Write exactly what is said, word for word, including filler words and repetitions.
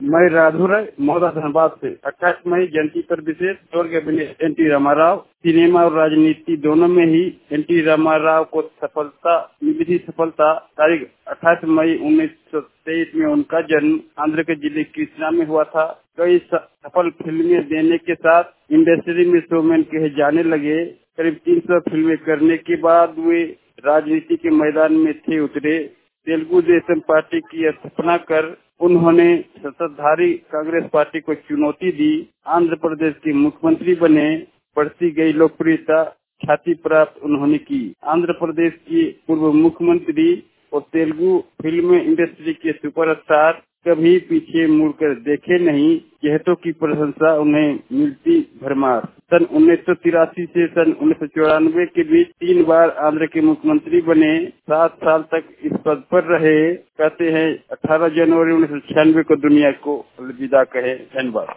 मैं राधुर मौदा धनबाद से अट्ठाईस मई जयंती पर विशेष स्वर्गीय अभिनेता एन टी रामाराव सिनेमा और राजनीति दोनों में ही एन टी रामाराव को सफलता मिली थी। सफलता तारीख अट्ठाईस मई उन्नीस सौ तेईस में उनका जन्म आंध्र के जिले कृष्णा में हुआ था। कई सफल फिल्में देने के साथ इंडस्ट्री में शोमैन कहे जाने लगे। करीब तीन सौ फिल्में करने के बाद वे राजनीति के मैदान में थे उतरे। तेलुगु देशम पार्टी की स्थापना कर उन्होंने सत्ताधारी कांग्रेस पार्टी को चुनौती दी। आंध्र प्रदेश के मुख्यमंत्री बने। बढ़ती गई लोकप्रियता ख्याति प्राप्त उन्होंने की। आंध्र प्रदेश के पूर्व मुख्यमंत्री और तेलुगु फिल्म इंडस्ट्री के सुपरस्टार कभी पीछे मुड़कर देखे नहीं। चहेतों की प्रशंसा उन्हें मिलती भरमार। सन उन्नीस सौ तिरासी से सन उन्नीस सौ चौरानवे के बीच तीन बार आंध्र के मुख्यमंत्री बने। सात साल तक इस पद पर रहे। कहते हैं अठारह जनवरी उन्नीस सौ छियानवे को दुनिया को अलविदा कहे। धन्यवाद।